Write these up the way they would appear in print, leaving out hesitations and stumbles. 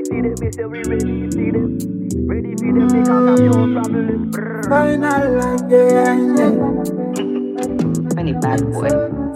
see them, me say we ready, see them. Ready for them, they can't have your problem. Final again. Any bad boy.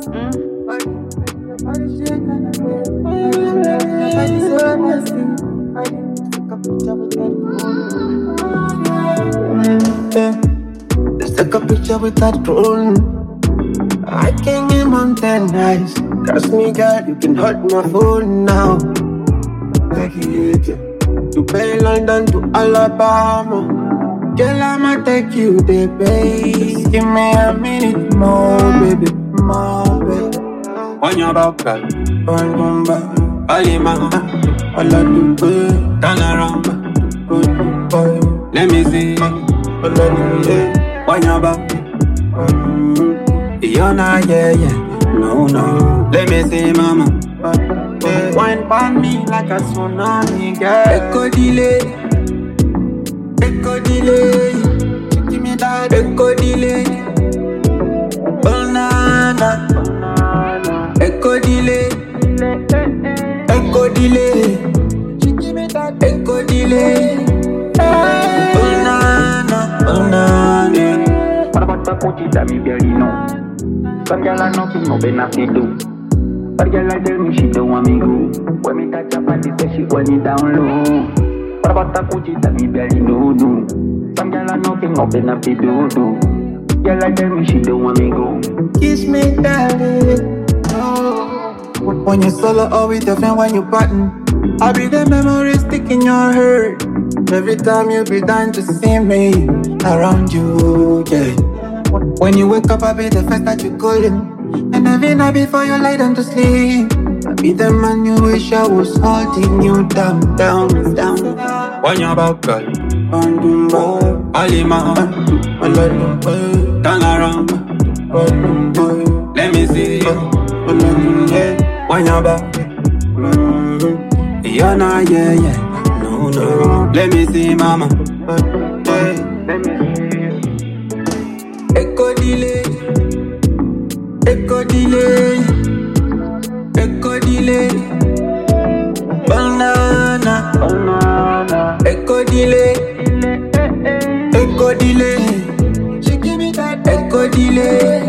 Just take a picture with that drone. I can get mountain nice. Trust me, girl, you can hold my phone now. Take it to Bay London to Alabama. Girl, I'ma take you there, babe. Just give me a minute more, baby, more, baby. On your back, girl. Run back. Alima, All I do, babe. turn around. Let me see. All I do, yeah. On your back. You're not, yeah. No. Let me see, mama. Wine pan me like a tsunami, girl. Echo delay. Give me that echo delay. Banana. Echo delay. Give me that echo delay. Banana. What about the Gucci that me barely know? Some girl I know no benefit do. But girl I tell me she don't want me go. When me touch her body say she want it down low. What about the Gucci that me barely know do? Some girl I know no benefit do. Girl I tell me she don't want me go. Kiss me, daddy. When you solo or with your friend when you partner, I'll be the memory stick in your heart. Every time you be dying to see me around you, yeah. When you wake up, I'll be the first that you calling. And every night before you lie down to sleep, I'll be the man you wish I was holding you down. On your back, girl. Alima, turn around. Let me see. On your back. You're not, yeah. No. Let me see, mama. Echo delay. Banana. Echo delay. She give me that echo delay.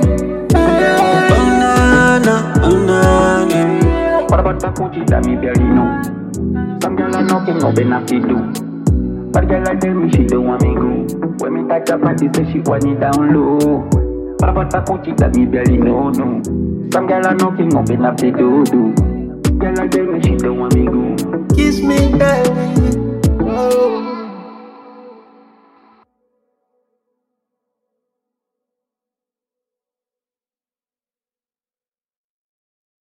Banana. What about the Gucci that me barely know? Some girl I know no benefit do. But girl I tell me she don't want me go. When me touch her body say she want it down low. What about the Gucci that me barely know? Some girl I know no benefit do. Girl I tell me she don't want me go. Kiss me, girl.